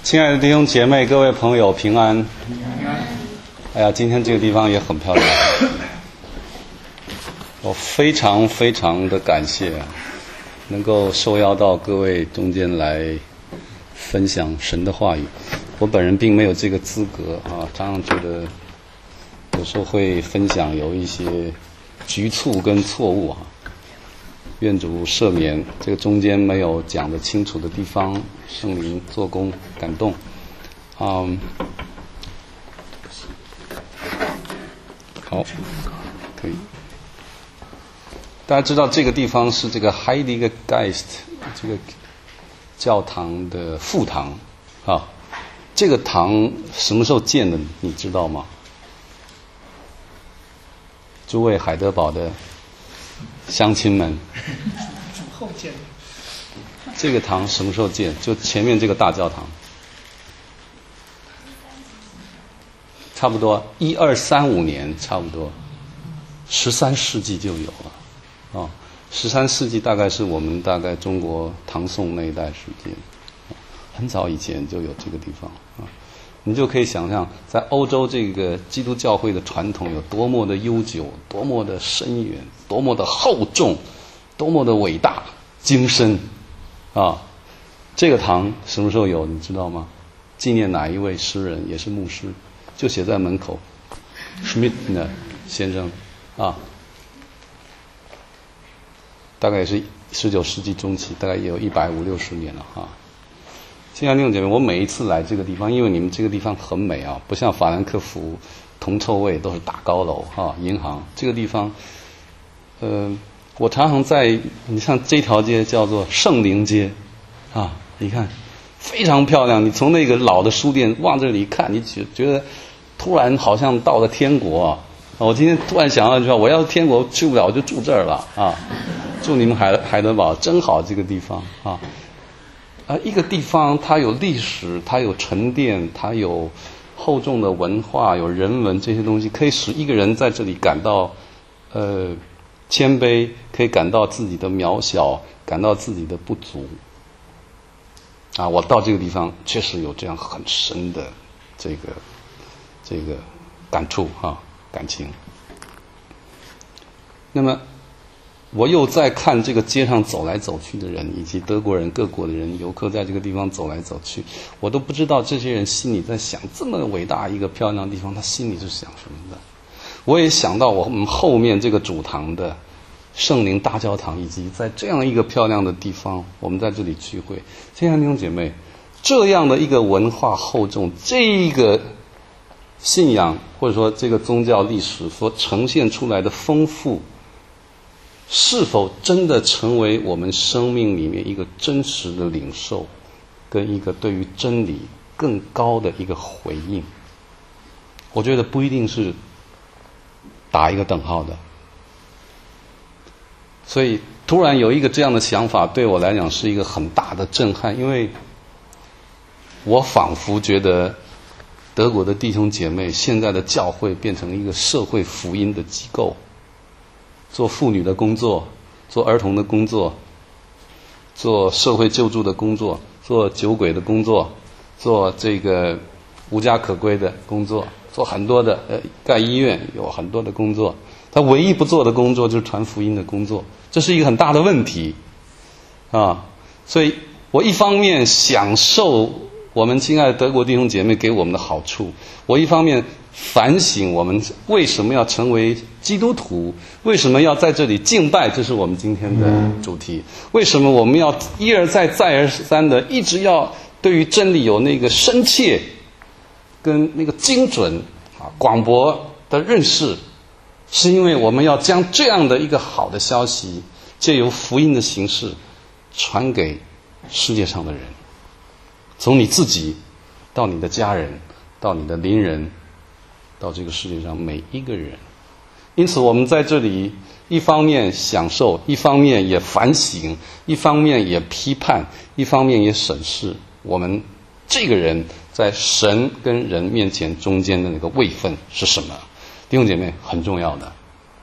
亲爱的弟兄姐妹，各位朋友，平安。哎呀，今天这个地方也很漂亮，我非常非常的感谢能够受邀到各位中间来分享神的话语。我本人并没有这个资格常常觉得有时候会分享有一些局促跟错误愿主赦免，这个中间没有讲得清楚的地方，圣灵做工感动。好，可以。大家知道这个地方是这个 Heilige Geist 这个教堂的副堂这个堂什么时候建的你知道吗？诸位海德堡的乡亲们， 后建的。 这个堂什么时候建？就前面这个大教堂，差不多1235年，差不多13世纪就有了13世纪大概是我们大概中国唐宋那一代时间，很早以前就有这个地方你就可以想象在欧洲这个基督教会的传统有多么的悠久，多么的深远，多么的厚重，多么的伟大精深这个堂什么时候有你知道吗？纪念哪一位诗人也是牧师，就写在门口 Schmidt 先生大概也是19世纪中期，大概也有150-160年了亲爱的弟兄姐妹，我每一次来这个地方，因为你们这个地方很美不像法兰克福铜臭味都是大高楼银行，这个地方我常常在你像这条街叫做圣灵街你看非常漂亮，你从那个老的书店往这里看，你觉得突然好像到了天国我今天突然想到一句话，我要是天国去不了我就住这儿了住你们海德堡真好，这个地方一个地方它有历史，它有沉淀，它有厚重的文化，有人文，这些东西可以使一个人在这里感到谦卑，可以感到自己的渺小，感到自己的不足我到这个地方确实有这样很深的这个感触感情。那么我又在看这个街上走来走去的人，以及德国人各国的人游客在这个地方走来走去，我都不知道这些人心里在想，这么伟大一个漂亮的地方他心里是想什么的。我也想到我们后面这个主堂的圣灵大教堂，以及在这样一个漂亮的地方我们在这里聚会。亲爱的弟兄姐妹，这样的一个文化厚重，这个信仰或者说这个宗教历史所呈现出来的丰富，是否真的成为我们生命里面一个真实的领受，跟一个对于真理更高的一个回应？我觉得不一定是打一个等号的。所以突然有一个这样的想法，对我来讲是一个很大的震撼，因为我仿佛觉得德国的弟兄姐妹现在的教会变成一个社会福音的机构，做妇女的工作，做儿童的工作，做社会救助的工作，做酒鬼的工作，做这个无家可归的工作，做很多的盖医院有很多的工作，他唯一不做的工作就是传福音的工作，这是一个很大的问题所以我一方面享受我们亲爱的德国弟兄姐妹给我们的好处，我一方面反省我们为什么要成为基督徒，为什么要在这里敬拜，这是我们今天的主题。为什么我们要一而再再而三的一直要对于真理有那个深切跟那个精准广博的认识，是因为我们要将这样的一个好的消息借由福音的形式传给世界上的人，从你自己到你的家人，到你的邻人，到这个世界上每一个人。因此我们在这里一方面享受，一方面也反省，一方面也批判，一方面也审视我们这个人在神跟人面前中间的那个位分是什么。弟兄姐妹，很重要的。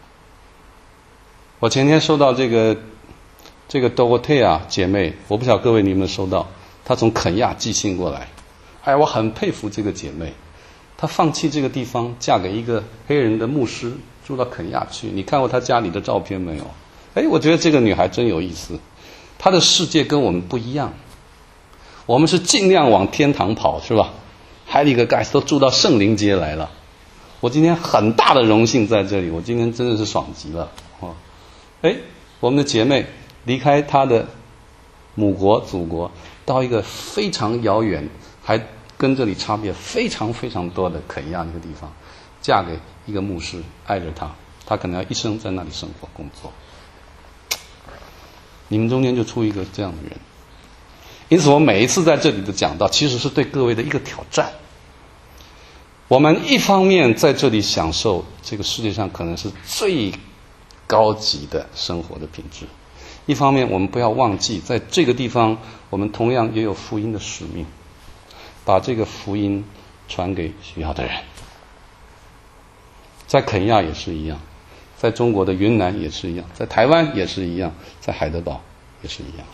我前天收到这个 Dorothea 姐妹，我不晓得各位你有没有收到，她从肯亚寄信过来哎，我很佩服这个姐妹，她放弃这个地方，嫁给一个黑人的牧师，住到肯亚去。你看过她家里的照片没有？哎，我觉得这个女孩真有意思，她的世界跟我们不一样。我们是尽量往天堂跑，是吧？海里格盖斯都住到圣灵街来了。我今天很大的荣幸在这里，我今天真的是爽极了哦！哎，我们的姐妹离开她的母国祖国，到一个非常遥远，还跟这里差别非常非常多的肯亚那个地方，嫁给一个牧师，爱着他，她可能要一生在那里生活工作。你们中间就出一个这样的人。因此我每一次在这里的讲道其实是对各位的一个挑战。我们一方面在这里享受这个世界上可能是最高级的生活的品质，一方面我们不要忘记在这个地方我们同样也有福音的使命，把这个福音传给需要的人。在肯亚也是一样，在中国的云南也是一样，在台湾也是一样，在海德堡也是一样。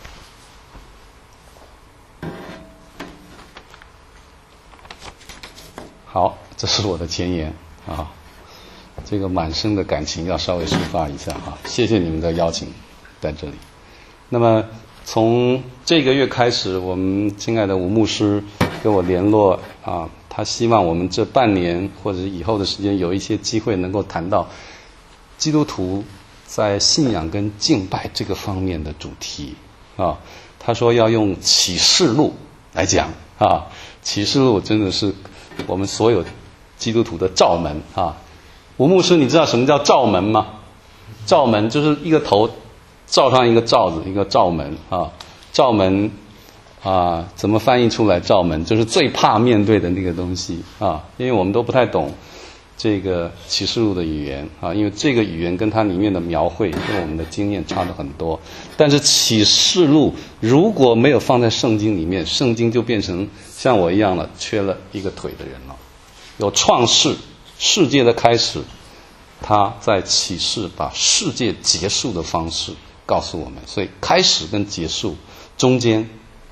好，这是我的前言啊，这个满身的感情要稍微抒发一下啊，谢谢你们的邀请在这里。那么从这个月开始，我们亲爱的吴牧师跟我联络啊，他希望我们这半年或者以后的时间有一些机会能够谈到基督徒在信仰跟敬拜这个方面的主题啊。他说要用启示录来讲啊，启示录真的是我们所有基督徒的罩门啊。吴牧师，你知道什么叫罩门吗？罩门就是一个头罩上一个罩子，一个罩门啊。罩门啊，怎么翻译出来？罩门就是最怕面对的那个东西啊，因为我们都不太懂这个启示录的语言啊，因为这个语言跟它里面的描绘跟我们的经验差得很多。但是启示录如果没有放在圣经里面，圣经就变成像我一样了，缺了一个腿的人了。有创世，世界的开始，他在启示把世界结束的方式告诉我们。所以开始跟结束中间，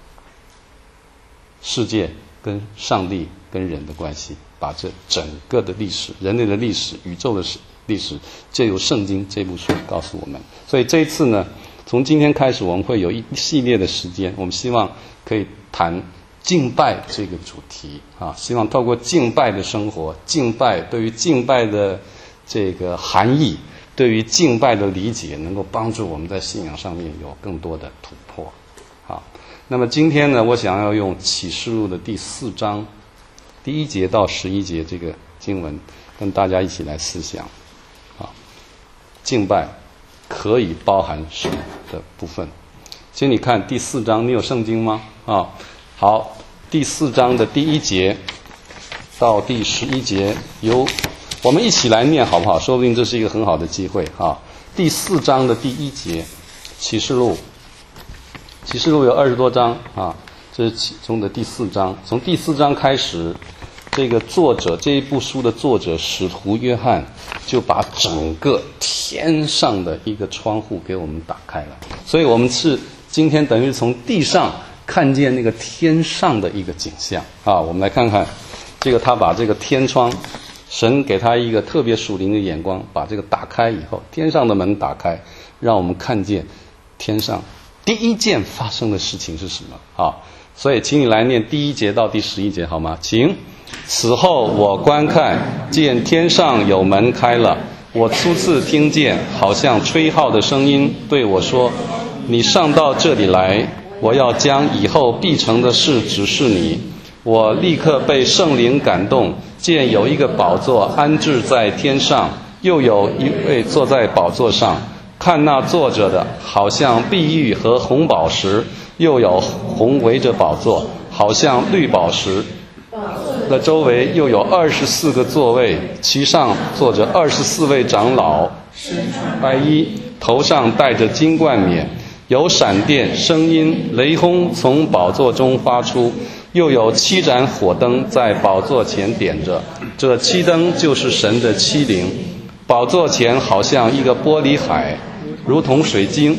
世界跟上帝跟人的关系，把这整个的历史，人类的历史，宇宙的历史，借由圣经这部书告诉我们。所以这一次呢，从今天开始我们会有一系列的时间，我们希望可以谈敬拜这个主题啊，希望透过敬拜的生活，敬拜对于敬拜的这个含义，对于敬拜的理解，能够帮助我们在信仰上面有更多的突破。好，那么今天呢，我想要用启示录的第4章第1节到11节这个经文跟大家一起来思想啊，敬拜可以包含什么的部分。请你看第4章，你有圣经吗？啊，好，第4章的第1节到第11节，由我们一起来念好不好？说不定这是一个很好的机会啊。第4章的第1节，启示录有20多章啊，这是其中的第4章。从第4章开始，这个作者，这一部书的作者使徒约翰就把整个天上的一个窗户给我们打开了。所以我们是今天等于从地上看见那个天上的一个景象啊。我们来看看这个，他把这个天窗，神给他一个特别属灵的眼光，把这个打开以后，天上的门打开，让我们看见天上第一件发生的事情是什么啊？所以请你来念第1节到第11节好吗？请。此后我观看，见天上有门开了，我初次听见好像吹号的声音对我说，你上到这里来，我要将以后必成的事指示你。我立刻被圣灵感动，见有一个宝座安置在天上，又有一位坐在宝座上，看那坐着的好像碧玉和红宝石，又有红围着宝座，好像绿宝石。那周围又有24个座位，其上坐着24位长老，白衣，头上戴着金冠冕，有闪电、声音、雷轰从宝座中发出，又有7盏火灯在宝座前点着，这7灯就是神的7灵。宝座前好像一个玻璃海，如同水晶，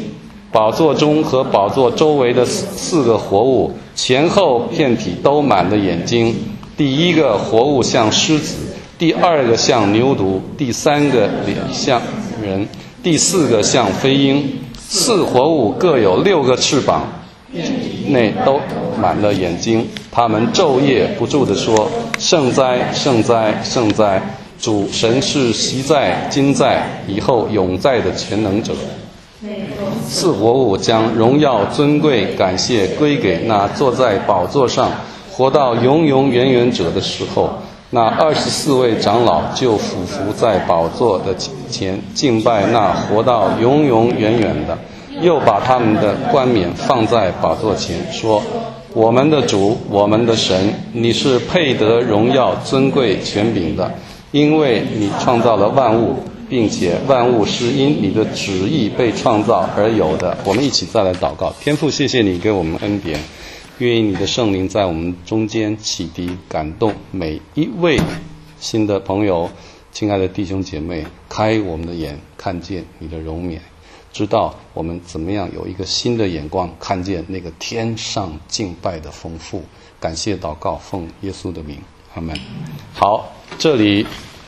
宝座中和宝座周围的四个活物，前后片体都满了眼睛。第一个活物像狮子，第二个像牛犊，第三个脸像人，第四个像飞鹰。四活物各有6个翅膀，内都满了眼睛。他们昼夜不住地说：圣哉，圣哉，圣哉！主神是昔在、今在、以后永在的全能者。四活物将荣耀、尊贵、感谢归给那坐在宝座上活到永永远远者的时候，那24位长老就俯伏在宝座的前，敬拜那活到永永远远的，又把他们的冠冕放在宝座前，说：我们的主，我们的神，你是配得荣耀、尊贵、权柄的，因为你创造了万物，并且万物是因你的旨意被创造而有的。我们一起再来祷告。天父，谢谢你给我们恩典，愿意你的圣灵在我们中间启迪感动每一位新的朋友，亲爱的弟兄姐妹，开我们的眼，看见你的荣冕，知道我们怎么样有一个新的眼光，看见那个天上敬拜的丰富。感谢祷告，奉耶稣的名，阿们。好，这里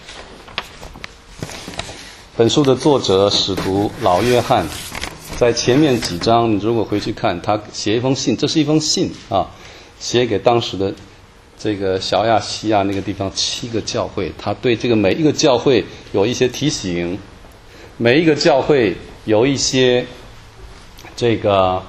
本书的作者使徒老约翰，在前面几章你如果回去看，他写一封信，这是一封信啊，写给当时的这个小亚细亚那个地方7个教会，他对这个每一个教会有一些提醒，每一个教会有一些这个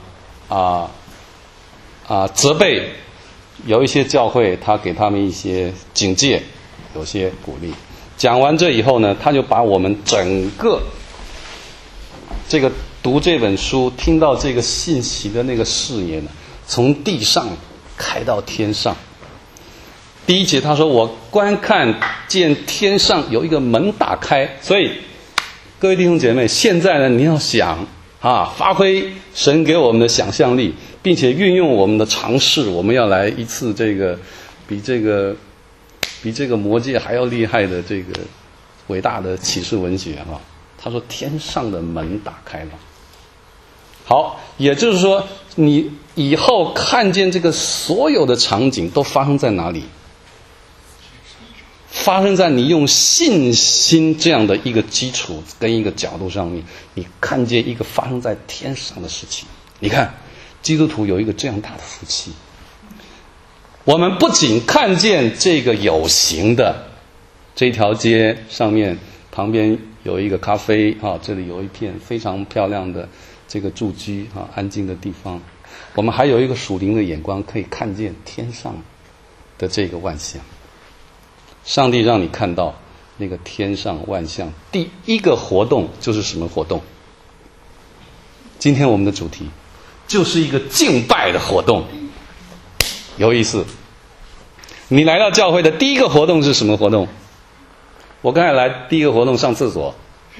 责备，有一些教会他给他们一些警戒，有些鼓励。讲完这以后呢，他就把我们整个这个读这本书听到这个信息的那个视野呢，从地上开到天上。第一节他说，我观看见天上有一个门打开。所以各位弟兄姐妹，现在呢你要想发挥神给我们的想象力，并且运用我们的常识，我们要来一次这个比这个魔戒还要厉害的这个伟大的启示文学他说天上的门打开了。好，也就是说你以后看见这个所有的场景都发生在哪里？发生在你用信心这样的一个基础跟一个角度上面，你看见一个发生在天上的事情。你看基督徒有一个这样大的福气，我们不仅看见这个有形的，这条街上面旁边有一个咖啡这里有一片非常漂亮的这个住居安静的地方，我们还有一个属灵的眼光，可以看见天上的这个万象。上帝让你看到那个天上万象，第一个活动就是什么活动？今天我们的主题就是一个敬拜的活动。有意思，你来到教会的第一个活动是什么活动？我刚才来第一个活动上厕所，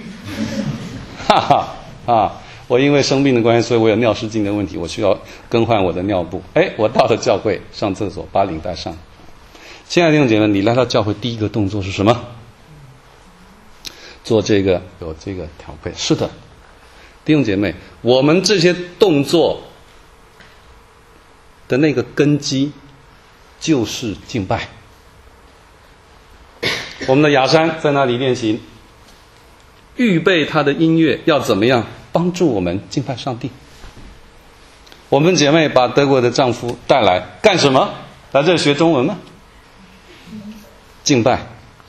我因为生病的关系，所以我有尿失禁的问题，我需要更换我的尿布。我到了教会上厕所，把领带上。亲爱的弟兄姐妹，你来到教会第一个动作是什么？做这个有这个调配。是的，弟兄姐妹，我们这些动作的那个根基就是敬拜。我们的雅山在那里练习，预备他的音乐要怎么样帮助我们敬拜上帝。我们姐妹把德国的丈夫带来干什么？来这里学中文吗？敬拜。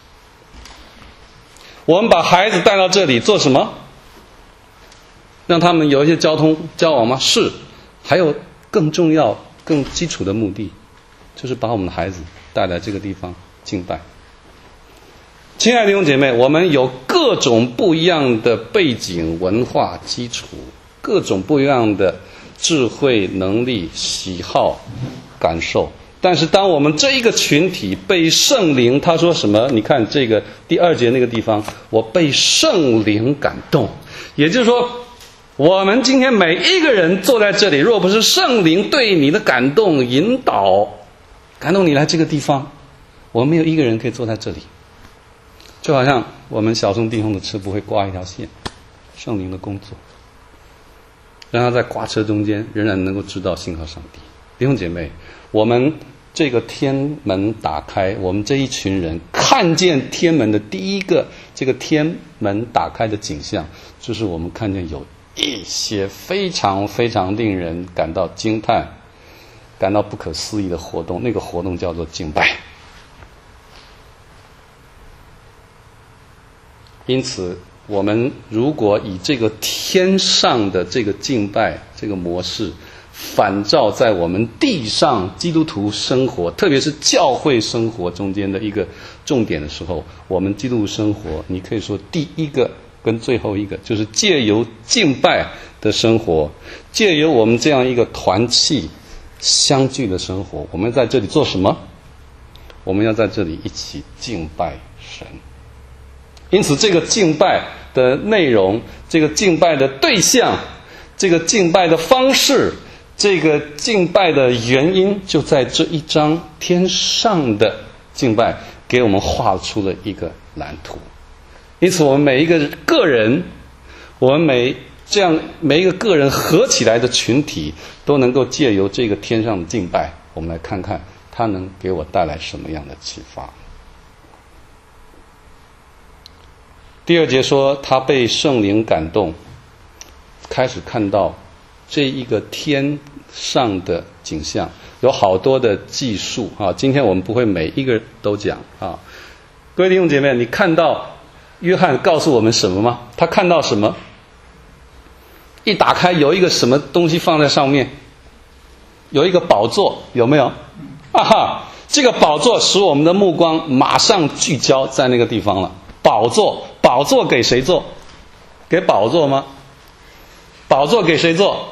我们把孩子带到这里做什么？让他们有一些交往吗？是。还有更重要更基础的目的，就是把我们的孩子带来这个地方敬拜。亲爱的弟兄姐妹，我们有各种不一样的背景文化基础，各种不一样的智慧能力喜好感受，但是当我们这一个群体被圣灵，他说什么？你看这个第2节那个地方，我被圣灵感动。也就是说，我们今天每一个人坐在这里，若不是圣灵对你的感动引导，感动你来这个地方，我们没有一个人可以坐在这里。就好像我们小众弟兄的吃不会挂一条线，圣灵的工作让他在挂车中间仍然能够知道信靠上帝。弟兄姐妹，我们这个天门打开，我们这一群人看见天门的第一个这个天门打开的景象，就是我们看见有一些非常非常令人感到惊叹、感到不可思议的活动，那个活动叫做敬拜。因此我们如果以这个天上的这个敬拜这个模式反照在我们地上基督徒生活，特别是教会生活中间的一个重点的时候，我们基督徒生活，你可以说第一个跟最后一个就是借由敬拜的生活，借由我们这样一个团契相聚的生活，我们在这里做什么？我们要在这里一起敬拜神。因此这个敬拜的内容，这个敬拜的对象，这个敬拜的方式，这个敬拜的原因，就在这一章天上的敬拜给我们画出了一个蓝图。因此我们每一个个人，我们每一个个人合起来的群体，都能够借由这个天上的敬拜，我们来看看它能给我带来什么样的启发。第二节说他被圣灵感动，开始看到这一个天上的景象，有好多的技术啊。今天我们不会每一个都讲啊。各位弟兄姐妹，你看到约翰告诉我们什么吗？他看到什么？一打开有一个什么东西放在上面，有一个宝座，有没有？这个宝座使我们的目光马上聚焦在那个地方了。宝座给谁做？给宝座吗？宝座给谁做？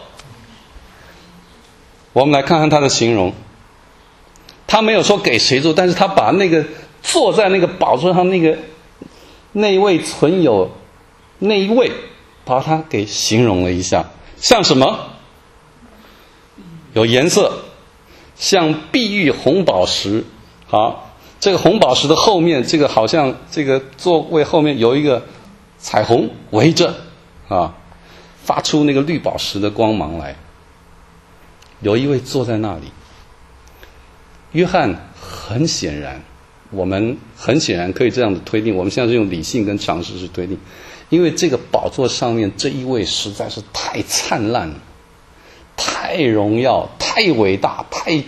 我们来看看他的形容。他没有说给谁做，但是他把那个坐在那个宝座上那一位存有那一位，把他给形容了一下，像什么？有颜色，像碧玉红宝石。好，这个红宝石的后面，这个好像这个座位后面有一个彩虹围着啊，发出那个绿宝石的光芒来。有一位坐在那里。约翰很显然，我们很显然可以这样的推定，我们现在是用理性跟常识去推定，因为这个宝座上面这一位实在是太灿烂了，太荣耀，太伟大，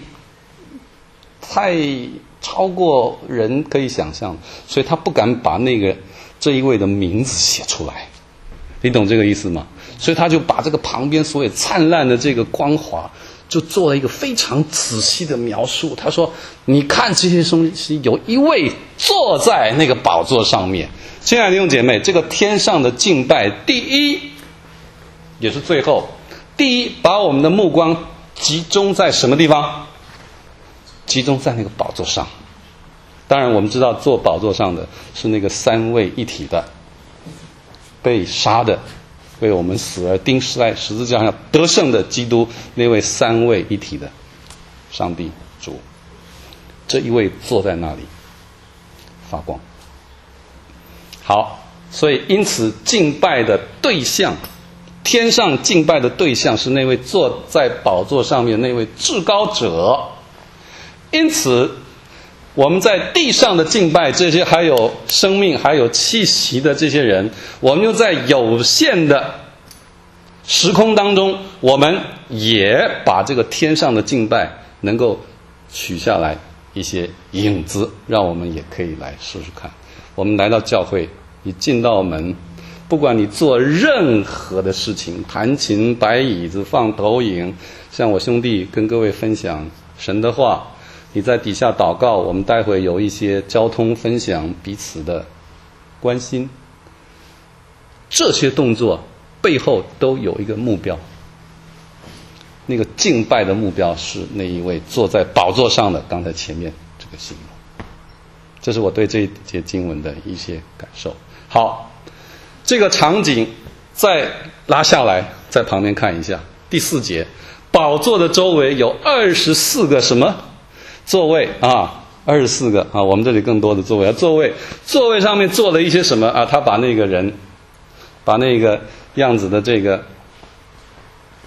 太超过人可以想象，所以他不敢把这一位的名字写出来，你懂这个意思吗？所以他就把这个旁边所有灿烂的这个光华就做了一个非常仔细的描述。他说你看这些东西，有一位坐在那个宝座上面。亲爱的弟兄姐妹，这个天上的敬拜，第一也是最后，第一把我们的目光集中在什么地方？集中在那个宝座上。当然我们知道坐宝座上的是那个三位一体的，被杀的，为我们死而钉死在十字架上得胜的基督，那位三位一体的上帝主，这一位坐在那里发光。好，所以因此敬拜的对象，天上敬拜的对象是那位坐在宝座上面那位至高者。因此我们在地上的敬拜，这些还有生命还有气息的这些人，我们就在有限的时空当中，我们也把这个天上的敬拜能够取下来一些影子，让我们也可以来试试看。我们来到教会，你进到门，不管你做任何的事情，弹琴摆椅子放投影，像我兄弟跟各位分享神的话，你在底下祷告，我们待会有一些交通分享彼此的关心，这些动作背后都有一个目标，那个敬拜的目标是那一位坐在宝座上的，刚才前面这个形容。这是我对这一节经文的一些感受。好，这个场景再拉下来，在旁边看一下。第4节，宝座的周围有24个什么座位啊？24个啊，我们这里更多的座位。座位上面坐了一些什么啊？他把那个人，把那个样子的这个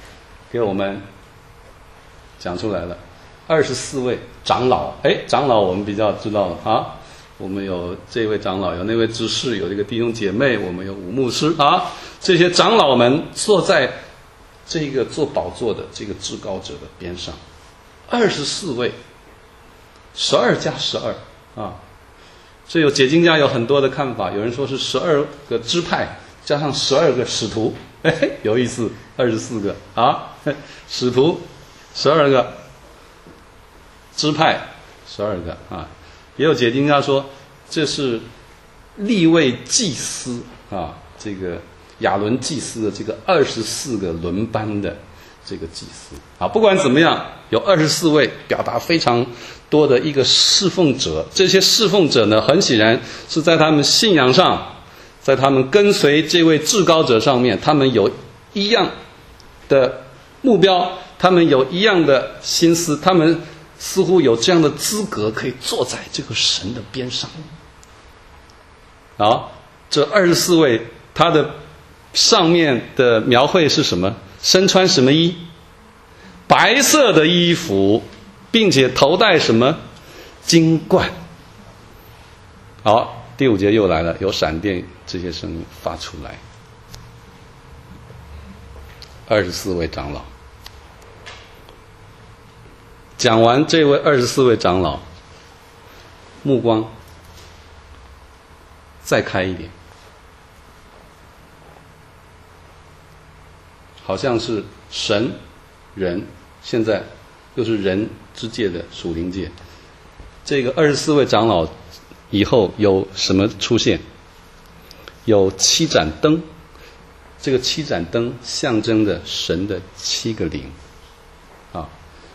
给我们讲出来了，24位长老。长老我们比较知道了啊，我们有这位长老，有那位执事，有这个弟兄姐妹，我们有五牧师啊，这些长老们坐在这个做宝座的这个至高者的边上，24位，12加12啊。这有解经家有很多的看法，有人说是12个支派加上12个使徒，有意思，24个啊，使徒12个，支派12个啊。也有解经家说这是利未祭司啊，这个亚伦祭司的这个24个轮班的这个祭司啊。不管怎么样，有24位，表达非常多的一个侍奉者。这些侍奉者呢，很显然是在他们信仰上，在他们跟随这位至高者上面，他们有一样的目标，他们有一样的心思，他们似乎有这样的资格可以坐在这个神的边上。好，这24位他的上面的描绘是什么？身穿什么衣？白色的衣服，并且头戴什么？金冠。好，第5节又来了，有闪电这些声音发出来。24位长老。讲完这位24位长老，目光再开一点，好像是神人，现在又是人之界的属灵界。这个24位长老以后有什么出现？有7盏灯，这个7盏灯象征着神的7个灵啊。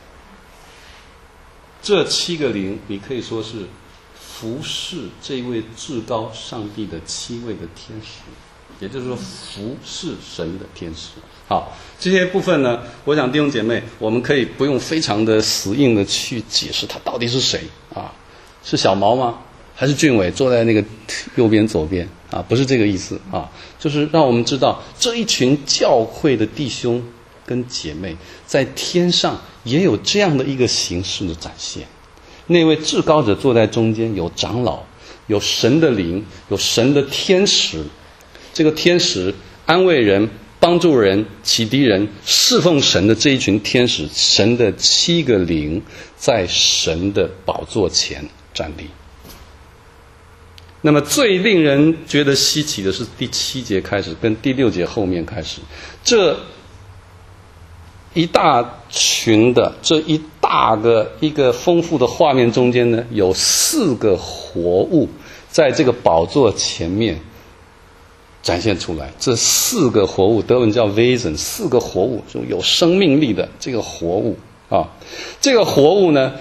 这7个灵，你可以说是服侍这位至高上帝的7位的天使，也就是说服侍神的天使。好，这些部分呢，我想弟兄姐妹，我们可以不用非常的死硬的去解释他到底是谁啊？是小毛吗？还是俊伟坐在那个右边左边啊？不是这个意思啊，就是让我们知道这一群教会的弟兄跟姐妹在天上也有这样的一个形式的展现。那位至高者坐在中间，有长老，有神的灵，有神的天使。这个天使安慰人、帮助人、启迪人、侍奉神的这一群天使，神的7个灵在神的宝座前站立。那么最令人觉得稀奇的是第7节开始跟第6节后面开始，这一大群的，这一大个一个丰富的画面中间呢，有4个活物在这个宝座前面展现出来。这4个活物，德文叫 Wesen，4个活物，就有生命力的这个活物啊。这个活物呢，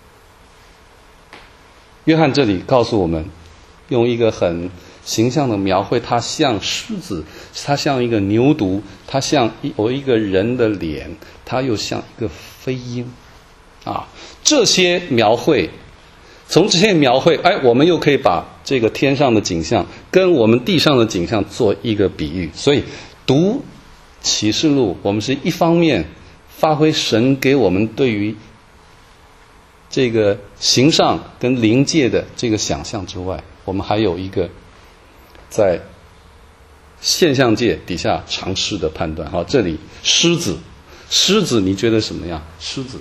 约翰这里告诉我们，用一个很形象的描绘，它像狮子，它像一个牛犊，它像有一个人的脸，它又像一个飞鹰啊。这些描绘，从这些描绘，我们又可以把这个天上的景象跟我们地上的景象做一个比喻。所以读启示录，我们是一方面发挥神给我们对于这个形上跟灵界的这个想象之外，我们还有一个在现象界底下尝试的判断。好，这里狮子，你觉得什么样？狮子，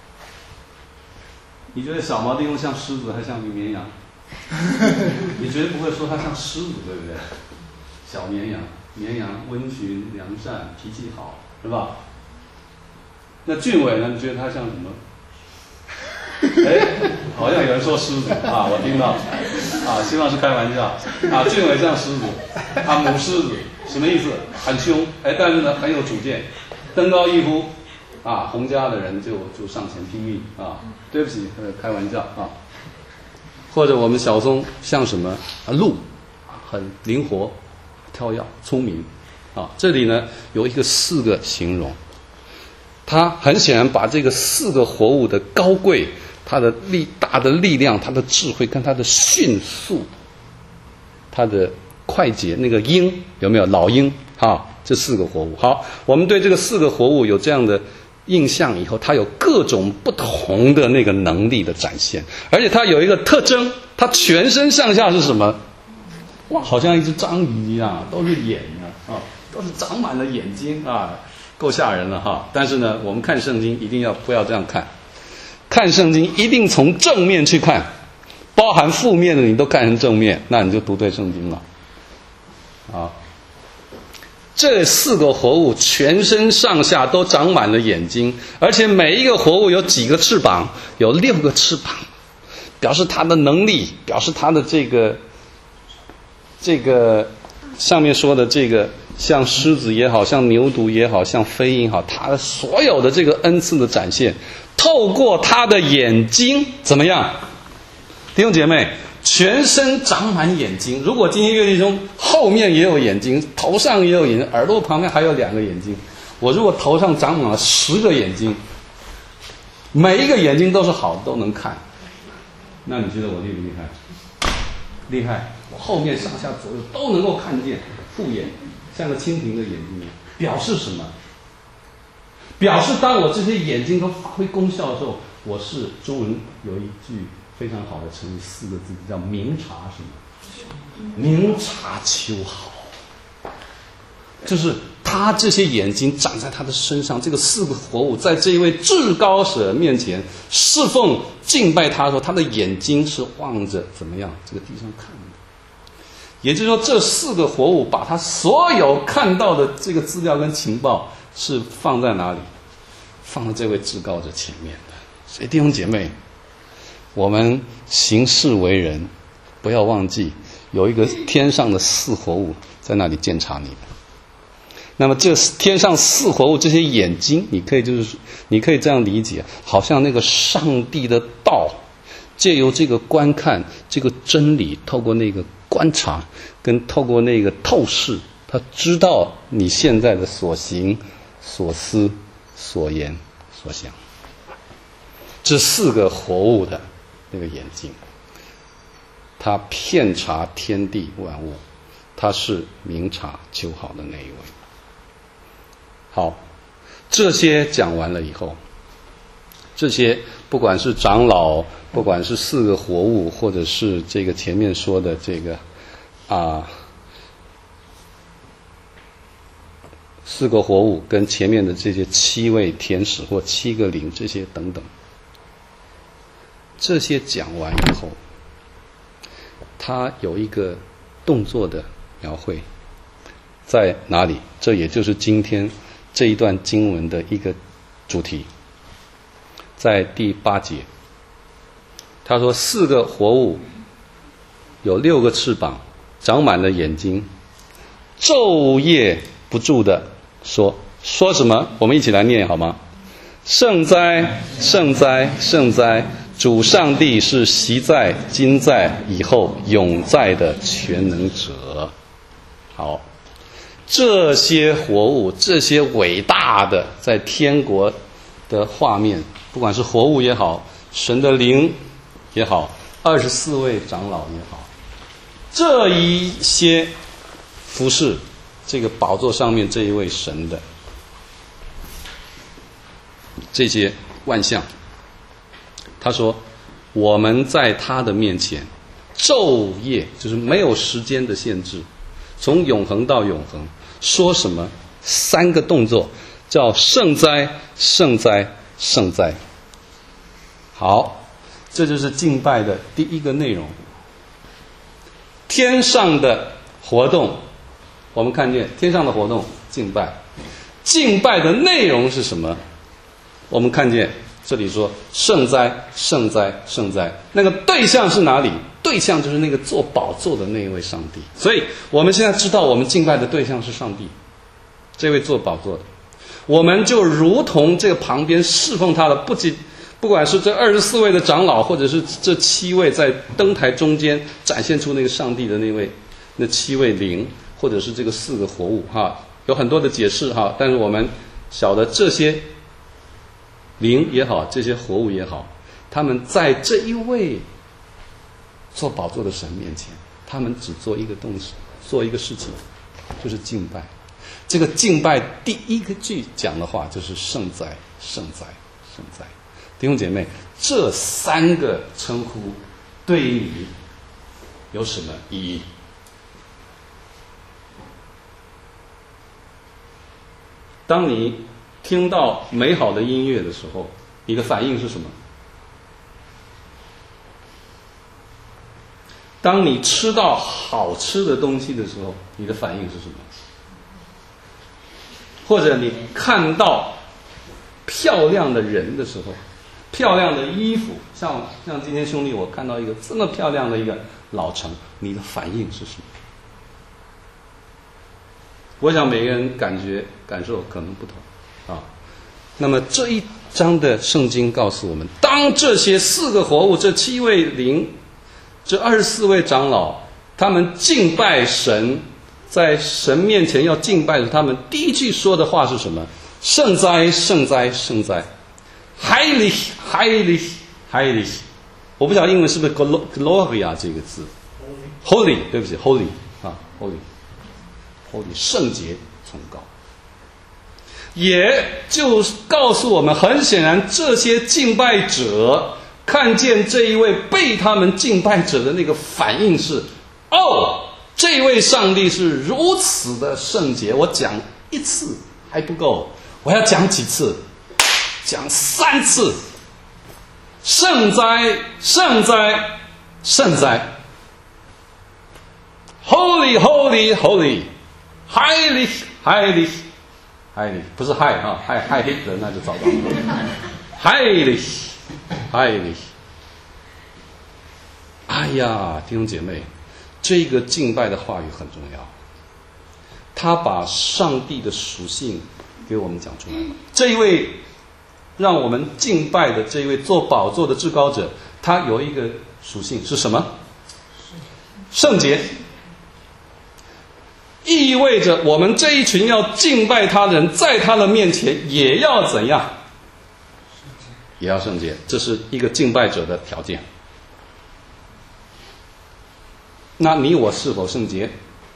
你觉得小毛弟兄像狮子还像绵羊？你绝对不会说它像狮子，对不对？小绵羊，绵羊温驯良善，脾气好，是吧？那俊伟呢？你觉得他像什么？好像有人说狮子啊，我听到啊，希望是开玩笑啊。俊伟像狮子啊，母狮子什么意思？很凶，但是呢很有主见，登高一呼啊，洪家的人就上前拼命啊。对不起，开玩笑啊。或者我们小松像什么啊？鹿，很灵活、跳跃、聪明啊。这里呢有一个4个形容，他很显然把这个4个活物的高贵、它的大的力量、它的智慧跟它的迅速、它的快捷，那个鹰有没有？老鹰啊， 这4个活物。好，我们对这个4个活物有这样的印象以后，它有各种不同的那个能力的展现，而且它有一个特征，它全身上下是什么？哇，好像一只章鱼一样，都是眼啊，都是长满了眼睛啊，够吓人了哈。但是呢，我们看圣经一定不要这样看，看圣经一定从正面去看，包含负面的你都看成正面，那你就读对圣经了啊。这4个活物全身上下都长满了眼睛，而且每一个活物有几个翅膀？有6个翅膀，表示它的能力，表示它的这个上面说的这个，像狮子也好，像牛犊也好，像飞鹰也好，它的所有的这个恩赐的展现，透过它的眼睛怎么样？弟兄姐妹，全身长满眼睛。如果今天岳弟兄后面也有眼睛，头上也有眼睛，耳朵旁边还有2个眼睛，我如果头上长满了10个眼睛，每一个眼睛都是好的，都能看，那你觉得我厉不厉害？厉害！我后面上下左右都能够看见，复眼像个蜻蜓的眼睛，表示什么？表示当我这些眼睛都发挥功效的时候，我是中文有一句非常好的成语，4个字叫明察什么？明察秋毫。就是他这些眼睛长在他的身上，这个4个活物在这一位至高者面前侍奉敬拜他的时候，他的眼睛是望着怎么样这个地上看的。也就是说，这4个活物把他所有看到的这个资料跟情报是放在哪里？放在这位至高者前面的。所以弟兄姐妹，我们行事为人，不要忘记有一个天上的4活物在那里监察你们。那么这天上4活物这些眼睛，你可以这样理解，好像那个上帝的道，借由这个观看这个真理，透过那个观察跟透过那个透视，他知道你现在的所行所思所言所想。这4个活物的那个眼睛，他遍察天地万物，他是明察秋毫的那一位。好，这些讲完了以后，这些不管是长老，不管是4个活物，或者是这个前面说的这个4个活物跟前面的这些7位天使或7个灵这些等等，这些讲完以后，他有一个动作的描绘在哪里？这也就是今天这一段经文的一个主题，在第8节，他说4个活物有6个翅膀，长满了眼睛，昼夜不住的说什么？我们一起来念好吗？圣哉，圣哉，圣哉！主上帝是昔在、今在、以后永在的全能者。好，这些活物，这些伟大的在天国的画面，不管是活物也好，神的灵也好，24位长老也好，这一些服侍这个宝座上面这一位神的这些万象，他说我们在他的面前昼夜，就是没有时间的限制，从永恒到永恒，说什么3个动作，叫圣哉，圣哉，圣哉。好，这就是敬拜的第一个内容。天上的活动，我们看见天上的活动敬拜，敬拜的内容是什么？我们看见这里说圣哉，圣哉，圣哉。那个对象是哪里？对象就是那个坐宝座的那一位上帝。所以我们现在知道我们敬拜的对象是上帝，这位坐宝座的，我们就如同这个旁边侍奉他的，不管是这24位的长老，或者是这7位在灯台中间展现出那个上帝的那7位灵，或者是这个4个活物哈，有很多的解释哈，但是我们晓得这些灵也好，这些活物也好，他们在这一位做宝座的神面前，他们只做一个动作，做一个事情，就是敬拜。 这个敬拜第一个句讲的话就是圣哉，圣哉，圣哉。弟兄姐妹，这三个称呼对于你有什么意义？当你听到美好的音乐的时候，你的反应是什么？当你吃到好吃的东西的时候，你的反应是什么？或者你看到漂亮的人的时候，漂亮的衣服，像今天兄弟我看到一个这么漂亮的一个老城，你的反应是什么？我想每个人感受可能不同啊。那么这一章的圣经告诉我们，当这些4个活物，这7位灵，这24位长老，他们敬拜神，在神面前要敬拜的，他们第一句说的话是什么？圣哉，圣哉，圣哉 ，Heilig Heilig Heilig。我不晓得英文是不是 Gloria 这个字 ，Holy， 对不起 ，Holy 啊 ，Holy， 圣洁崇高。也就告诉我们，很显然这些敬拜者看见这一位被他们敬拜者的那个反应是，哦，这位上帝是如此的圣洁，我讲一次还不够，我要讲几次？讲3次。圣哉，圣哉，圣哉 ，Holy Holy Holy Heilig Heilig Heilig， 不是害啊，害黑人那就糟糕了。Heilig Heilig， 哎呀，弟兄姐妹，这个敬拜的话语很重要，他把上帝的属性给我们讲出来了。这一位让我们敬拜的这一位做宝座的至高者，他有一个属性是什么？圣洁。意味着我们这一群要敬拜他的人，在他的面前也要怎样？也要圣洁，这是一个敬拜者的条件。那你我是否圣洁？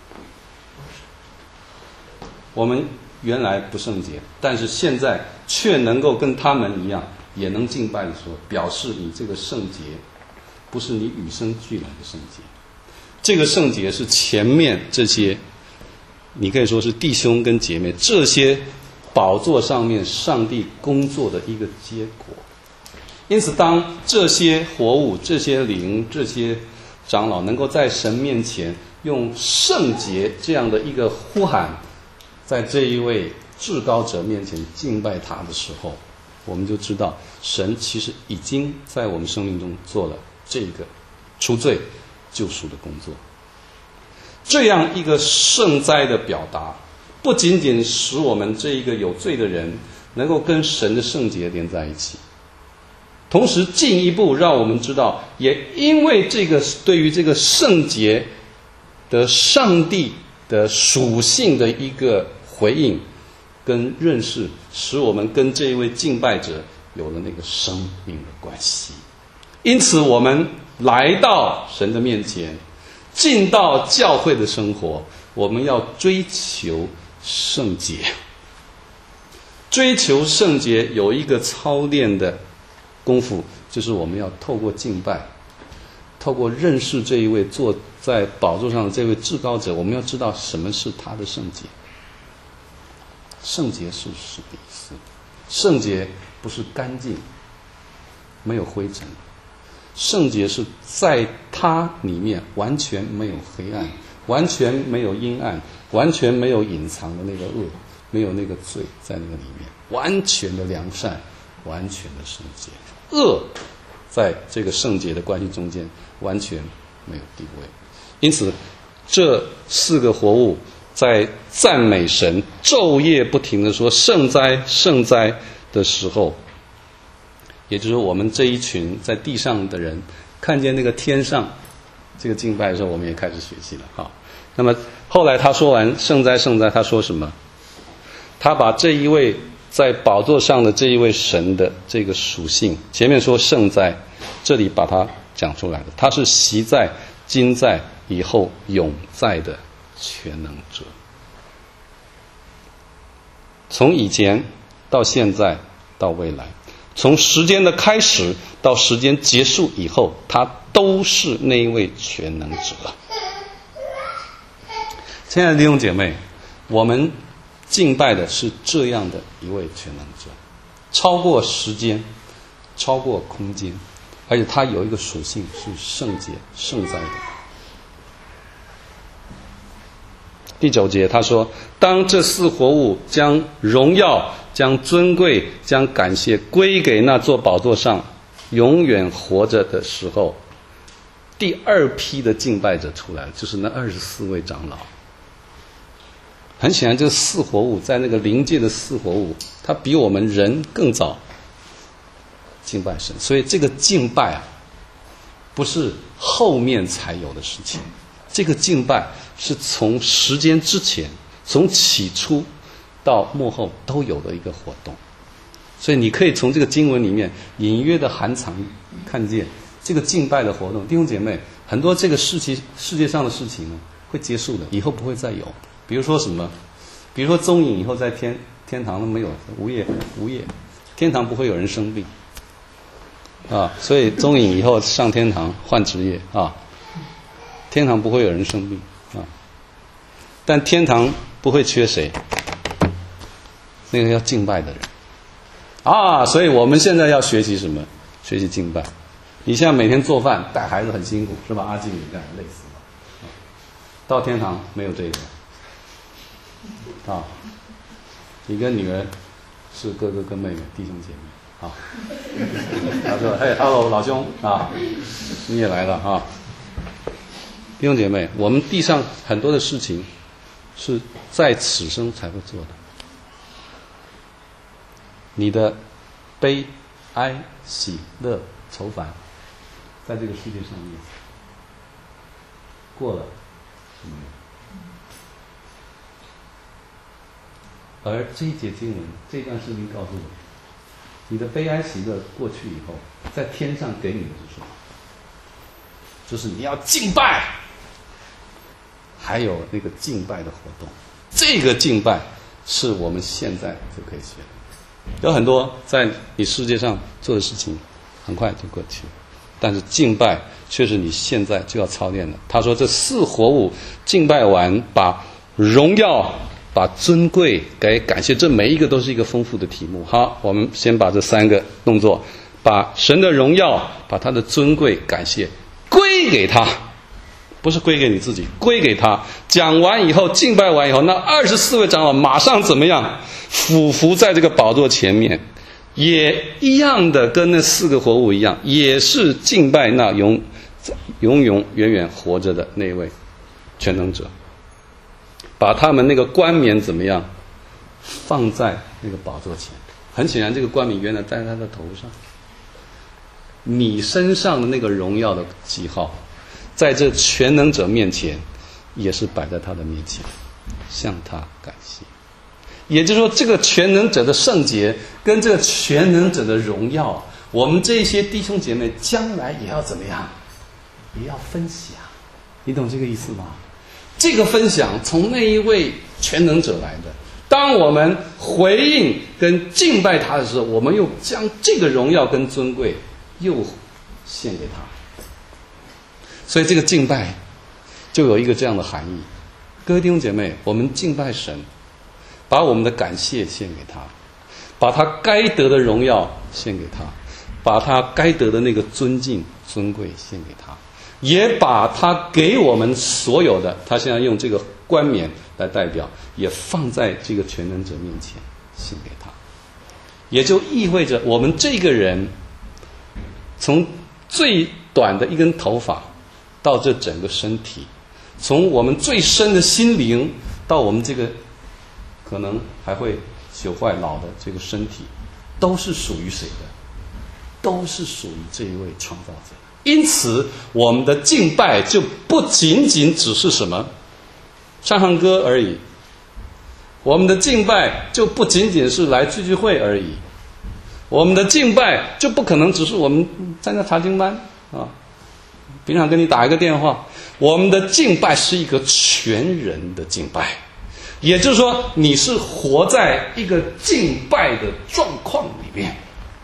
我们原来不圣洁，但是现在却能够跟他们一样，也能敬拜的时候，表示你这个圣洁不是你与生俱来的圣洁，这个圣洁是前面这些，你可以说是弟兄跟姐妹这些宝座上面上帝工作的一个结果。因此当这些活物，这些灵，这些长老能够在神面前用圣洁这样的一个呼喊，在这一位至高者面前敬拜他的时候，我们就知道神其实已经在我们生命中做了这个除罪救赎的工作。这样一个圣哉的表达，不仅仅使我们这一个有罪的人能够跟神的圣洁连在一起，同时进一步让我们知道，也因为这个对于这个圣洁的上帝的属性的一个回应跟认识，使我们跟这一位敬拜者有了那个生命的关系。因此我们来到神的面前，进到教会的生活，我们要追求圣洁。追求圣洁有一个操练的功夫，就是我们要透过敬拜，透过认识这一位坐在宝座上的这位至高者，我们要知道什么是他的圣洁。圣洁是什么意思？圣洁不是干净，没有灰尘，圣洁是在他里面完全没有黑暗，完全没有阴暗，完全没有隐藏的那个恶，没有那个罪在那个里面，完全的良善，完全的圣洁。恶在这个圣洁的关系中间完全没有地位。因此这4个活物在赞美神，昼夜不停地说圣哉圣哉的时候，也就是我们这一群在地上的人看见那个天上这个敬拜的时候，我们也开始学习了。好，那么后来他说完圣哉圣哉，他说什么？他把这一位在宝座上的这一位神的这个属性，前面说圣哉，这里把它讲出来了，他是昔在今在以后永在的全能者。 从以前到现在到未来，从时间的开始到时间结束以后，他都是那一位全能者。亲爱的弟兄姐妹，我们敬拜的是这样的一位全能者，超过时间，超过空间，而且他有一个属性是圣洁圣哉的。第9节他说，当这4活物将荣耀、将尊贵、将感谢归给那座宝座上永远活着的时候，第2批的敬拜者出来了，就是那24位长老。很显然，这4活物在那个灵界的4活物，它比我们人更早敬拜神，所以这个敬拜啊，不是后面才有的事情，这个敬拜是从时间之前，从起初到末后都有的一个活动。所以你可以从这个经文里面隐约的含藏看见这个敬拜的活动。弟兄姐妹，很多这个世界上的事情呢，会结束的，以后不会再有。比如说什么？比如说宗隐以后在天堂都没有无业，天堂不会有人生病啊，所以宗隐以后上天堂换职业啊，天堂不会有人生病啊，但天堂不会缺谁？那个要敬拜的人啊，所以我们现在要学习什么？学习敬拜。你像每天做饭带孩子很辛苦是吧？阿静你干累死了，到天堂没有这个啊，你跟女儿是哥哥跟妹妹弟兄姐妹啊。他说：“嘿 ，hello 老兄啊，你也来了啊。”弟兄姐妹，我们地上很多的事情是在此生才会做的。你的悲哀喜乐愁烦，在这个世界上面过了是没有。而这一节经文，这段圣经告诉我，你的悲哀喜乐过去以后，在天上给你的是什么？就是你要敬拜，还有那个敬拜的活动。这个敬拜是我们现在就可以学的。有很多在你世界上做的事情，很快就过去了，但是敬拜却是你现在就要操练的。他说，这4活物敬拜完，把荣耀、把尊贵给感谢，这每一个都是一个丰富的题目。好，我们先把这3个动作，把神的荣耀、把他的尊贵感谢归给他，不是归给你自己，归给他。讲完以后，敬拜完以后，那24位长老马上怎么样？俯伏在这个宝座前面，也一样的跟那4个活物一样，也是敬拜那永远远活着的那位全能者，把他们那个冠冕怎么样放在那个宝座前。很显然，这个冠冕原来在他的头上，你身上的那个荣耀的记号，在这全能者面前也是摆在他的面前，向他感谢。也就是说，这个全能者的圣洁跟这个全能者的荣耀，我们这些弟兄姐妹将来也要怎么样？也要分享。你懂这个意思吗？这个分享从那一位全能者来的。当我们回应跟敬拜他的时候，我们又将这个荣耀跟尊贵又献给他。所以这个敬拜就有一个这样的含义。各位弟兄姐妹，我们敬拜神，把我们的感谢献给他，把他该得的荣耀献给他，把他该得的那个尊敬尊贵献给他，也把他给我们所有的，他现在用这个冠冕来代表，也放在这个全能者面前献给他。也就意味着我们这个人从最短的一根头发到这整个身体，从我们最深的心灵到我们这个可能还会朽坏老的这个身体，都是属于谁的？都是属于这一位创造者。因此我们的敬拜就不仅仅只是什么唱唱歌而已，我们的敬拜就不仅仅是来聚聚会而已，我们的敬拜就不可能只是我们参加查经班啊，平常跟你打一个电话。我们的敬拜是一个全人的敬拜， 也就是说，你是活在一个敬拜的状况里面。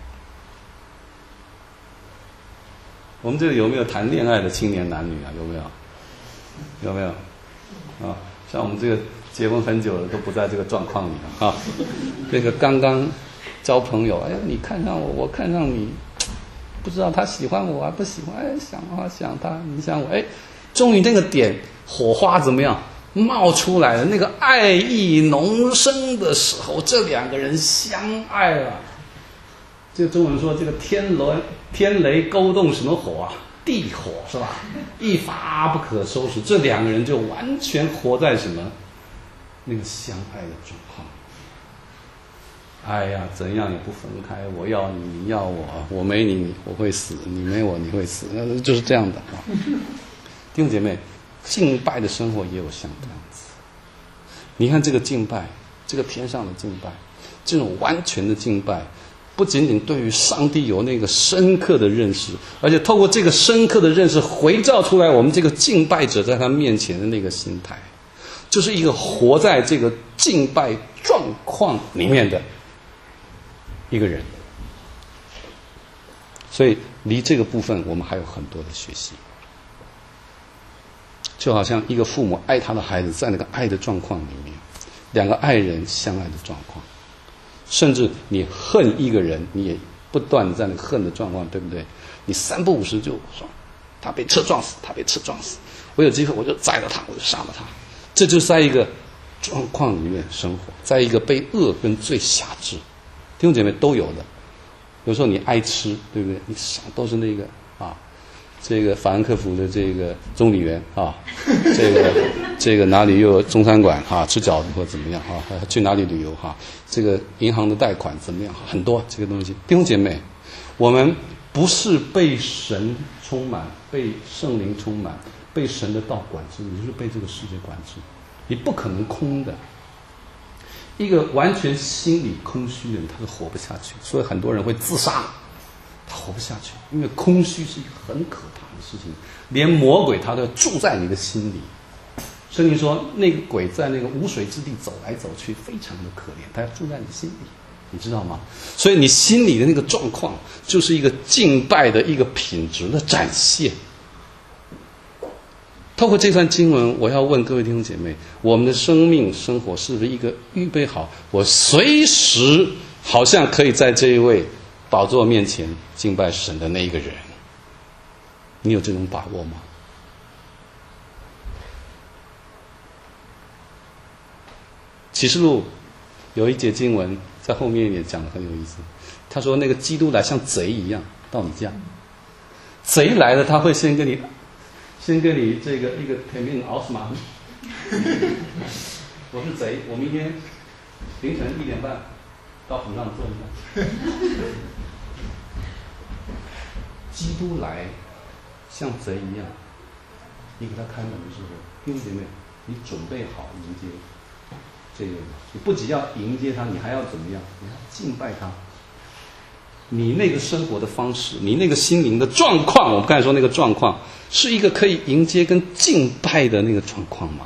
我们这里有没有谈恋爱的青年男女啊？有没有？有没有？啊，像我们这个结婚很久了，都不在这个状况里了啊。这个刚刚交朋友，哎呀，你看上我，我看上你，不知道他喜欢我啊，不喜欢，哎，想啊想他，你想我，哎，终于那个点火花怎么样冒出来了？那个爱意浓生的时候，这两个人相爱了。这个中文说，这个天雷勾动什么火啊？地火是吧？一发不可收拾。这两个人就完全活在什么？那个相爱的状况。哎呀，怎样也不分开，我要你，你要我，我没你我会死，你没我你会死，就是这样的啊。弟兄姐妹，敬拜的生活也有像这样子。你看这个敬拜，这个天上的敬拜，这种完全的敬拜，不仅仅对于上帝有那个深刻的认识，而且透过这个深刻的认识回照出来我们这个敬拜者在他面前的那个心态，就是一个活在这个敬拜状况里面的一个人。所以离这个部分我们还有很多的学习。就好像一个父母爱他的孩子，在那个爱的状况里面，两个爱人相爱的状况，甚至你恨一个人，你也不断的在那个恨的状况，对不对？你三不五时就说他被车撞死，他被车撞死，我有机会我就宰了他，我就杀了他。这就是在一个状况里面生活，在一个被恶跟罪辖制。弟兄姐妹都有的。有时候你爱吃，对不对？你想都是那个啊，这个法兰克福的这个棕榈园啊，这个哪里又有中餐馆啊，吃饺子或怎么样啊？去哪里旅游哈？这个银行的贷款怎么样？很多这个东西。弟兄姐妹，我们不是被神充满，被圣灵充满，被神的道管制，你就是被这个世界管制，你不可能空的。一个完全心理空虚的人，他是活不下去，所以很多人会自杀，他活不下去，因为空虚是一个很可怕的事情，连魔鬼他都住在你的心里。圣经说，那个鬼在那个无水之地走来走去，非常的可怜，他要住在你心里，你知道吗？所以你心里的那个状况，就是一个敬拜的一个品质的展现。透过这段经文，我要问各位弟兄姐妹，我们的生命生活是不是一个预备好，我随时好像可以在这一位宝座面前敬拜神的那一个人？你有这种把握吗？启示录有一节经文在后面也讲得很有意思，他说那个基督来像贼一样到你家，贼来了他会先跟你这个一个甜面奥斯玛，我是贼，我明天凌晨1点半到棚上坐一下。基督来像贼一样，你给他开门的时候，弟兄姐妹，你准备好迎接这个人，你不仅要迎接他，你还要怎么样？你要敬拜他。你那个生活的方式，你那个心灵的状况，我们刚才说那个状况，是一个可以迎接跟敬拜的那个状况吗？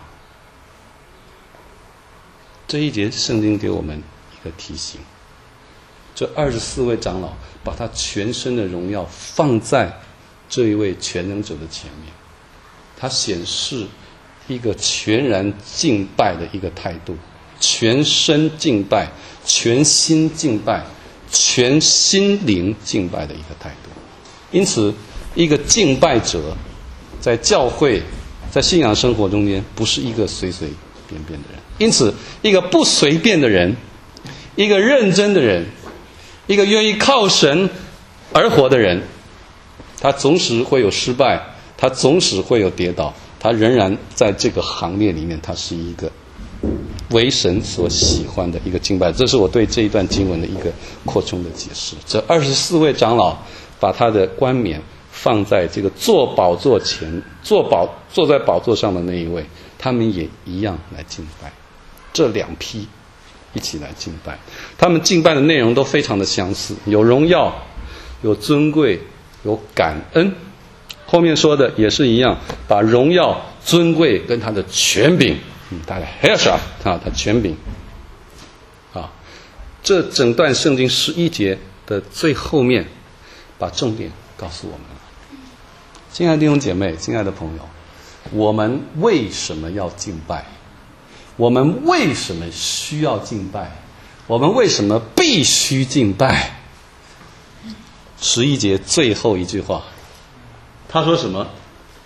这一节圣经给我们一个提醒，这24位长老把他全身的荣耀放在这一位全能者的前面，他显示一个全然敬拜的一个态度，全身敬拜，全心敬拜，全心灵敬拜的一个态度。因此一个敬拜者在教会在信仰生活中间不是一个随随便便的人，因此一个不随便的人，一个认真的人，一个愿意靠神而活的人，他总是会有失败，他总是会有跌倒，他仍然在这个行列里面，他是一个为神所喜欢的一个敬拜。这是我对这一段经文的一个扩充的解释。这24位长老把他的冠冕放在这个坐宝座前，坐在宝座上的那一位，他们也一样来敬拜。这两批一起来敬拜，他们敬拜的内容都非常的相似，有荣耀，有尊贵，有感恩。后面说的也是一样，把荣耀、尊贵跟他的权柄大概 Herrscher 啊，他权柄啊。这整段圣经11节的最后面，把重点告诉我们了。亲爱的弟兄姐妹，亲爱的朋友，我们为什么要敬拜？我们为什么需要敬拜？我们为什么必须敬拜？11节最后一句话，他说什么？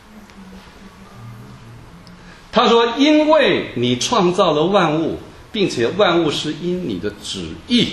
他说：“因为你创造了万物，并且万物是因你的旨意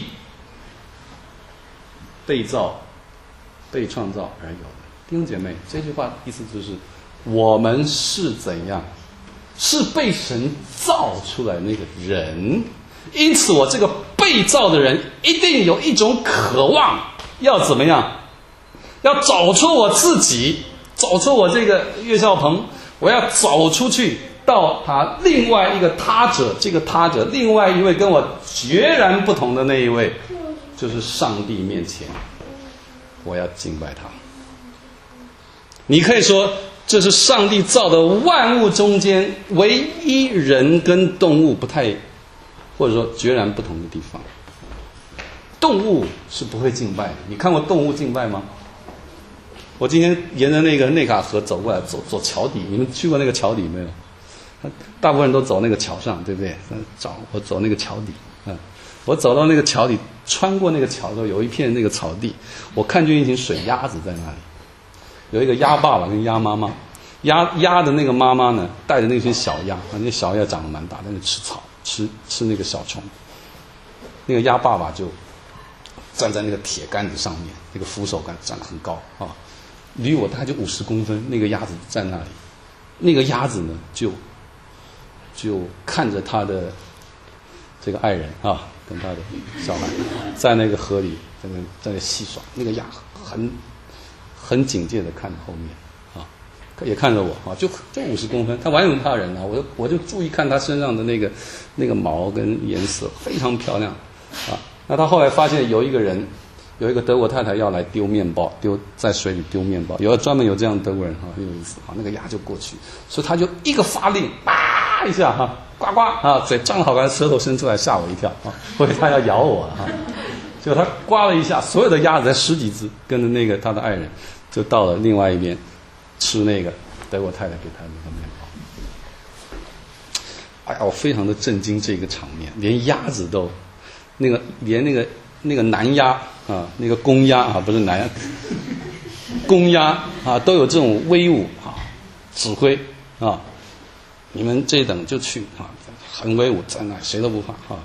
被造、被创造而有的。”弟兄姐妹，这句话意思就是，我们是怎样？是被神造出来的那个人，因此我这个被造的人一定有一种渴望，要怎么样？要找出我自己，找出我这个岳少鹏，我要走出去到他另外一个他者，这个他者另外一位跟我截然不同的那一位，就是上帝面前，我要敬拜他。你可以说这是上帝造的万物中间唯一人跟动物不太，或者说截然不同的地方。动物是不会敬拜的，你看过动物敬拜吗？我今天沿着那个内卡河走过来，走桥底，你们去过那个桥底没有？大部分人都走那个桥上，对不对？我走那个桥底，我走到那个桥底，穿过那个桥的时候，有一片那个草地，我看见一群水鸭子在那里，有一个鸭爸爸跟鸭妈妈，鸭的那个妈妈呢，带着那群小鸭，那些小鸭长得蛮大，在那吃草，吃那个小虫，那个鸭爸爸就站在那个铁杆子上面，那个扶手杆站得很高啊，离我大概就50公分，那个鸭子站那里，那个鸭子呢就看着他的这个爱人啊，跟他的小孩在那个河里在那戏耍，那个鸭很警戒的看着后面啊，也看着我啊，就50公分，他玩弄他人啊，我就注意看他身上的那个毛跟颜色非常漂亮啊。那他后来发现有一个德国太太要来丢面包，在水里丢面包，专门有这样的德国人哈，很有意思啊。那个鸭就过去，所以他就一个发力，叭一下哈，呱呱啊，嘴张好，把舌头伸出来，吓我一跳啊，我以为他要咬我啊。结果他呱了一下，所有的鸭子才10几只，跟着那个他的爱人，就到了另外一边吃那个德国太太给他的那个面包。哎呀，我非常的震惊这个场面，连鸭子都。连那个男鸭啊，那个公鸭啊，不是男鸭，公鸭啊，都有这种威武啊，指挥啊，你们这等就去啊，很威武，在那谁都不怕啊。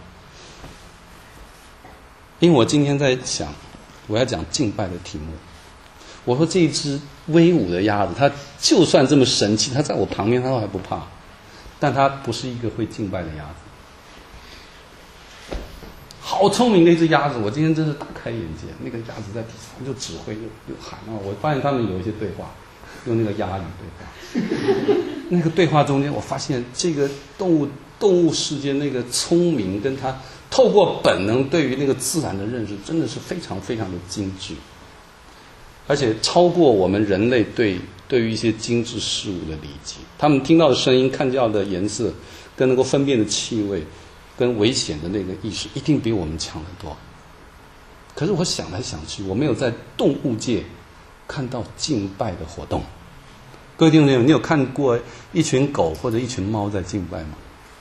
因为我今天在想，我要讲敬拜的题目，我说这一只威武的鸭子，它就算这么神气，它在我旁边它都还不怕，但它不是一个会敬拜的鸭子。好聪明的一只鸭子，我今天真是大开眼界。那个鸭子在底下就指挥就喊啊，我发现他们有一些对话，用那个鸭语对话。那个对话中间，我发现这个动物世界那个聪明，跟他透过本能对于那个自然的认识，真的是非常非常的精致，而且超过我们人类对于一些精致事物的理解。他们听到的声音、看到的颜色，跟能够分辨的气味。跟危险的那个意识一定比我们强得多。可是我想来想去，我没有在动物界看到敬拜的活动。各位弟兄姐妹，你有看过一群狗或者一群猫在敬拜吗？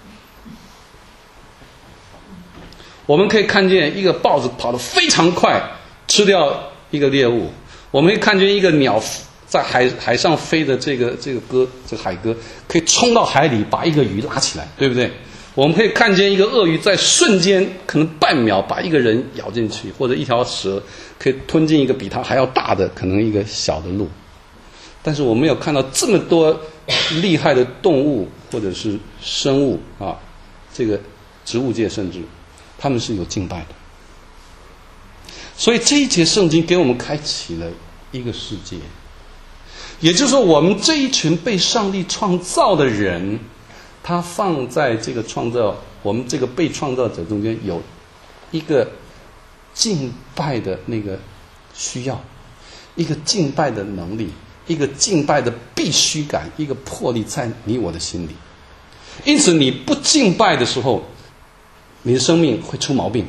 我们可以看见一个豹子跑得非常快，吃掉一个猎物；我们可以看见一个鸟在海上飞的这个海鸽，可以冲到海里把一个鱼拉起来，对不对？我们可以看见一个鳄鱼在瞬间可能半秒把一个人咬进去，或者一条蛇可以吞进一个比它还要大的可能一个小的鹿。但是我没有看到这么多厉害的动物或者是生物啊，这个植物界甚至他们是有敬拜的。所以这一节圣经给我们开启了一个世界，也就是说我们这一群被上帝创造的人，他放在这个我们这个被创造者中间有一个敬拜的那个需要，一个敬拜的能力，一个敬拜的必须感，一个魄力在你我的心里。 因此你不敬拜的时候，你的生命会出毛病。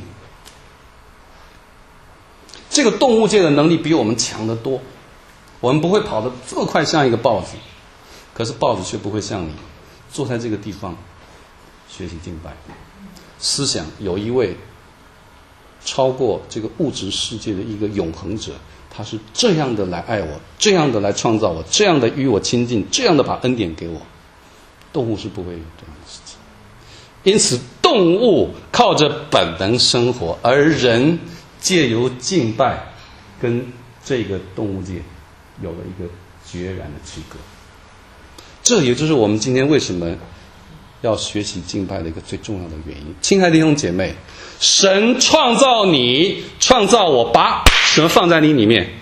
这个动物界的能力比我们强得多，我们不会跑得这么快像一个豹子，可是豹子却不会像你坐在这个地方学习敬拜。思想有一位超过这个物质世界的一个永恒者，他是这样的来爱我，这样的来创造我，这样的与我亲近，这样的把恩典给我。动物是不会有这样的事情。因此动物靠着本能生活，而人借由敬拜跟这个动物界有了一个决然的区隔。这也就是我们今天为什么要学习敬拜的一个最重要的原因。亲爱的弟兄姐妹，神创造你，创造我，把什么放在你里面？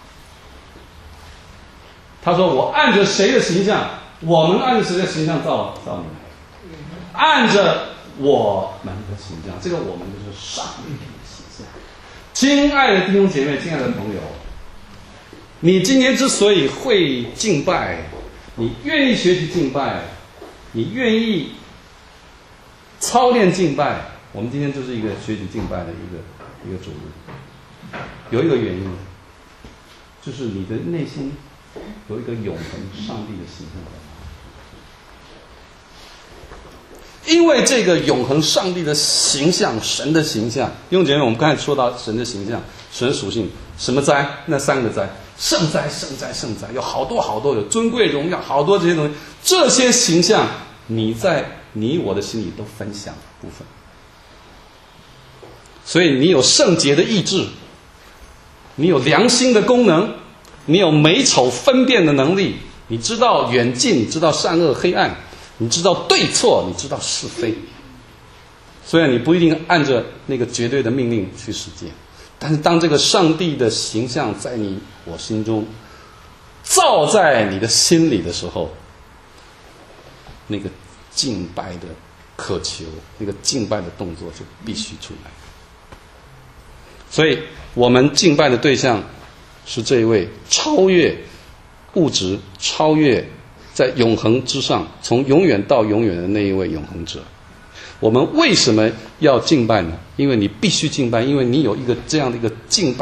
他说我按着谁的形象，我们按着谁的形象造你们？按着我们的形象，这个我们就是上帝的形象。亲爱的弟兄姐妹，亲爱的朋友，你今天之所以会敬拜，你愿意学习敬拜，你愿意操练敬拜，我们今天就是一个学习敬拜的一个主日。有一个原因，就是你的内心有一个永恒上帝的形象在那。因为这个永恒上帝的形象，神的形象，弟兄姐妹，我们刚才说到神的形象，神的属性，什么哉？那三个哉，圣哉，圣哉，圣哉，有好多好多，有尊贵荣耀，好多这些东西，这些形象，你在你我的心里都分享部分。所以你有圣洁的意志，你有良心的功能，你有美丑分辨的能力，你知道远近，你知道善恶黑暗，你知道对错，你知道是非。虽然你不一定按着那个绝对的命令去实践，但是当这个上帝的形象在你我心中照在你的心里的时候，那个敬拜的渴求，那个敬拜的动作就必须出来。所以我们敬拜的对象是这一位超越物质，超越在永恒之上，从永远到永远的那一位永恒者。我们为什么要敬拜呢？因为你必须敬拜，因为你有一个这样的一个敬拜